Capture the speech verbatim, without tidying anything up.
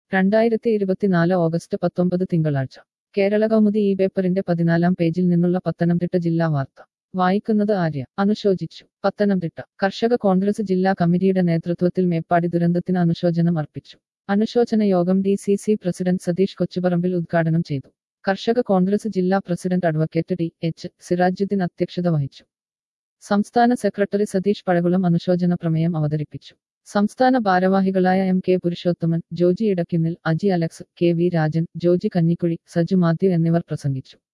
രണ്ടായിരത്തി ഇരുപത്തിനാല് ഓഗസ്റ്റ് പത്തൊമ്പത് തിങ്കളാഴ്ച കേരള കൗമുദി ഈ പേപ്പറിന്റെ പതിനാലാം പേജിൽ നിന്നുള്ള പത്തനംതിട്ട ജില്ലാ വാർത്ത വായിക്കുന്നത് ആര്യ. അനുശോചിച്ചു പത്തനംതിട്ട. കർഷക കോൺഗ്രസ് ജില്ലാ കമ്മിറ്റിയുടെ നേതൃത്വത്തിൽ മേപ്പാടി ദുരന്തത്തിന് അനുശോചനം അർപ്പിച്ചു. അനുശോചന യോഗം D C C president Satheesh Kochuparambil ഉദ്ഘാടനം ചെയ്തു. കർഷക കോൺഗ്രസ് ജില്ലാ president advocate T H Sirajudheen അധ്യക്ഷത വഹിച്ചു. സംസ്ഥാന സെക്രട്ടറി സതീഷ് പഴകുളം അനുശോചന പ്രമേയം അവതരിപ്പിച്ചു. സംസ്ഥാന ഭാരവാഹികളായ M K Purushothaman, Joji Edakkunnil, Aji Alex, K V Rajan, Joji Kanjikuzhi, Saju Mathew എന്നിവർ പ്രസംഗിച്ചു.